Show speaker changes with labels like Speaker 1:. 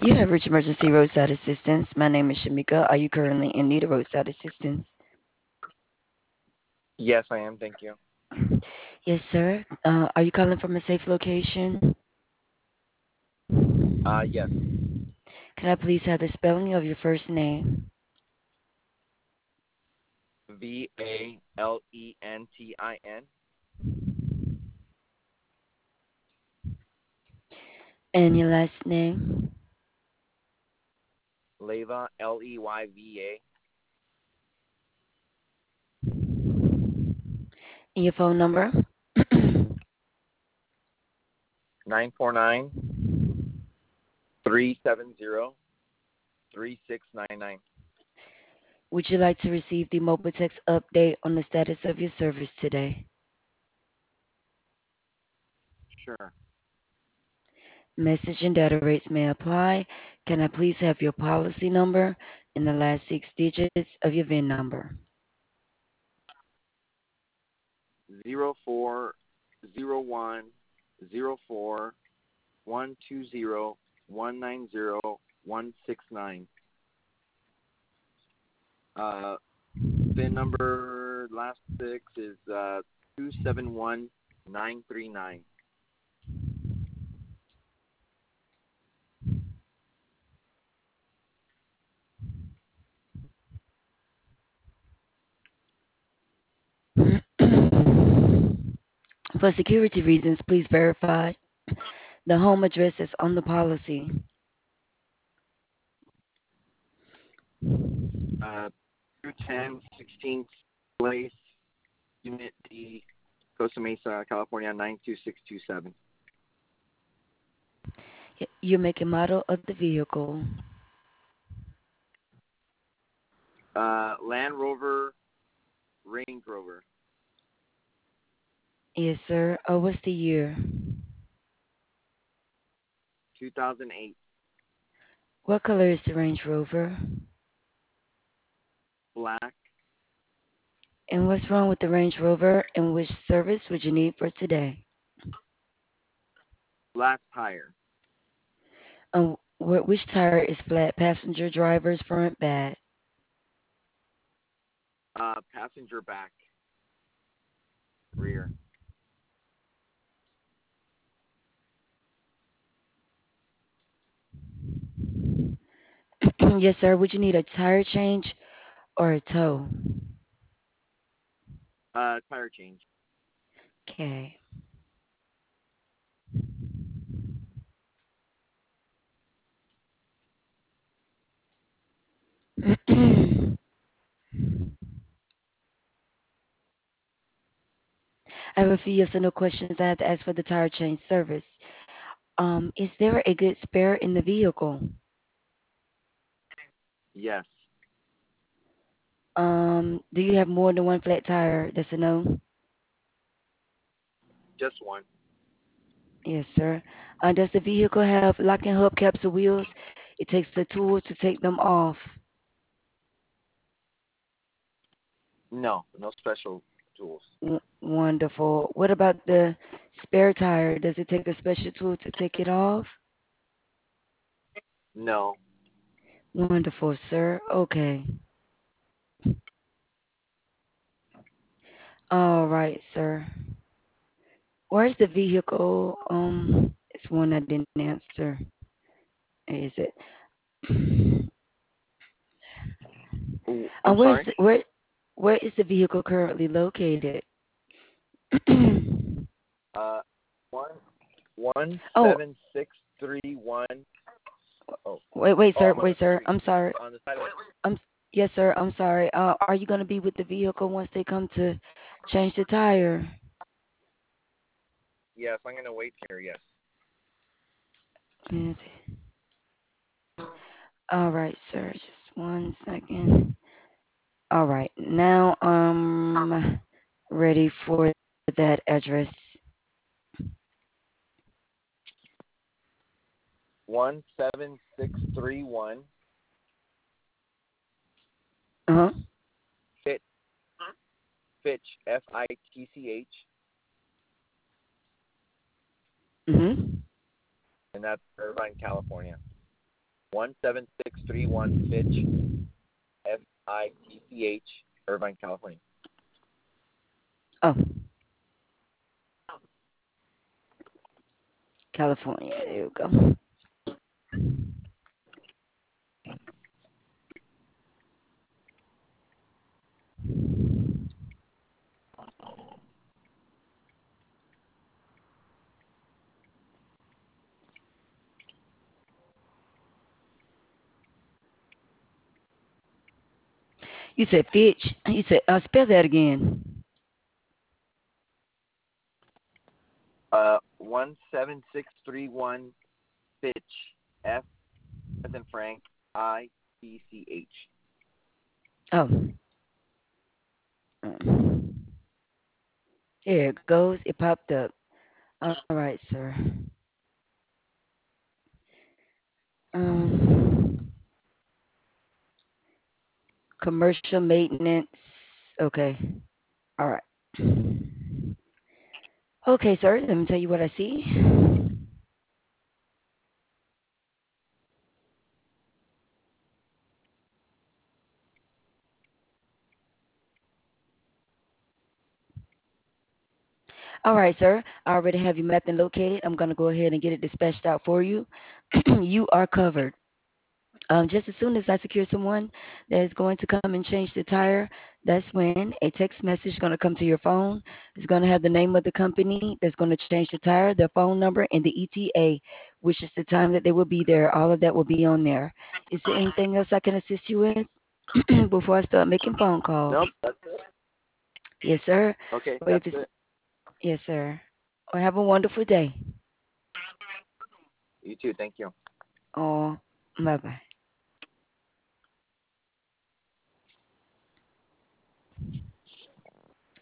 Speaker 1: You have reached emergency roadside assistance. My name is Shamika. Are you currently in need of roadside assistance?
Speaker 2: Yes, I am. Thank you.
Speaker 1: Yes, sir. Are you calling from a safe location?
Speaker 2: Yes.
Speaker 1: Can I please have the spelling of your first name
Speaker 2: Valentin.
Speaker 1: and your last name
Speaker 2: Leyva, Leyva.
Speaker 1: and your phone number?
Speaker 2: 949-370-3699.
Speaker 1: Would you like to receive the mobile text update on the status of your service today?
Speaker 2: Sure.
Speaker 1: Message and data rates may apply. Can I please have your policy number and the last six digits of your VIN number?
Speaker 2: 040104120190 Uh, VIN number last six is 271939.
Speaker 1: For security reasons, please verify the home address is on the policy.
Speaker 2: 210 16th Place, Unit D, Costa Mesa, California 92627.
Speaker 1: Your make and model of the vehicle.
Speaker 2: Land Rover, Range Rover,
Speaker 1: Yes, sir. What's the year?
Speaker 2: 2008.
Speaker 1: What color is the Range Rover?
Speaker 2: Black,
Speaker 1: And what's wrong with the Range Rover? And which service would you need for today?
Speaker 2: black tire.
Speaker 1: Which tire is flat? Passenger, driver's, front, back?
Speaker 2: Passenger back, rear.
Speaker 1: Yes, sir. Would you need a tire change or a tow?
Speaker 2: Tire change.
Speaker 1: Okay. I have a few yes or no questions I have to ask for the tire change service. Is there a good spare in the vehicle?
Speaker 2: Yes,
Speaker 1: Do you have more than one flat tire? That's a no.
Speaker 2: just one.
Speaker 1: Yes, sir. Does the vehicle have locking hubcaps or wheels? It takes the tools to take them off.
Speaker 2: No, no special tools.
Speaker 1: Wonderful. What about the spare tire? Does it take a special tool to take it off?
Speaker 2: No.
Speaker 1: Wonderful, sir. Okay. All right, sir. Where's the vehicle? It's one I didn't answer. Is it?
Speaker 2: I'm
Speaker 1: Where's
Speaker 2: sorry.
Speaker 1: where is the vehicle currently located?
Speaker 2: Uh, one one
Speaker 1: Oh,
Speaker 2: seven six three one. Oh, I'm on
Speaker 1: wait,
Speaker 2: the
Speaker 1: sir.
Speaker 2: street.
Speaker 1: I'm sorry.
Speaker 2: On the side of
Speaker 1: I'm yes, sir. I'm sorry. Are you going to be with the vehicle once they come to change the tire?
Speaker 2: Yes, I'm gonna wait here. Yes.
Speaker 1: Yes. All right, sir. Just one second. All right. Now I'm ready for that address.
Speaker 2: 17631
Speaker 1: Uh-huh.
Speaker 2: Fitch Fitch Fitch,
Speaker 1: Mhm.
Speaker 2: and that's Irvine, California. 17631 Fitch, FITCH, Irvine, California.
Speaker 1: Oh, California. There you go. You said Fitch. You said spell that again.
Speaker 2: 17631 Fitch, F as in Frank, ITCH.
Speaker 1: Oh, mm. There it goes. It popped up. All right, sir. Um, commercial maintenance. Okay. All right. Okay, sir. Let me tell you what I see. All right, sir. I already have your method located. I'm going to go ahead and get it dispatched out for you. You are covered. Just as soon as I secure someone that is going to come and change the tire, that's when a text message is going to come to your phone. It's going to have the name of the company that's going to change the tire, their phone number, and the ETA, which is the time that they will be there. All of that will be on there. Is there anything else I can assist you with before I start making phone
Speaker 2: Nope,
Speaker 1: calls?
Speaker 2: that's it.
Speaker 1: Yes, sir.
Speaker 2: Okay,
Speaker 1: Or
Speaker 2: that's
Speaker 1: if it's
Speaker 2: it.
Speaker 1: yes, sir. Or have a wonderful day.
Speaker 2: You too. Thank you.
Speaker 1: Oh, bye bye.